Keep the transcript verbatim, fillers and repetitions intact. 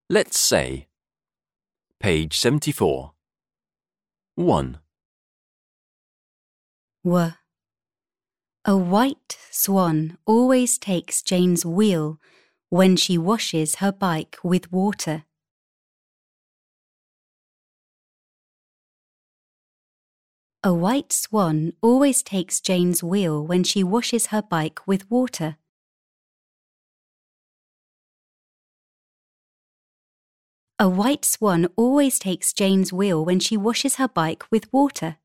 Let's say. Page seventy-four. one. W. A white swan always takes Jane's wheel when she washes her bike with water. A white swan always takes Jane's wheel when she washes her bike with water. A white swan always takes Jane's wheel when she washes her bike with water.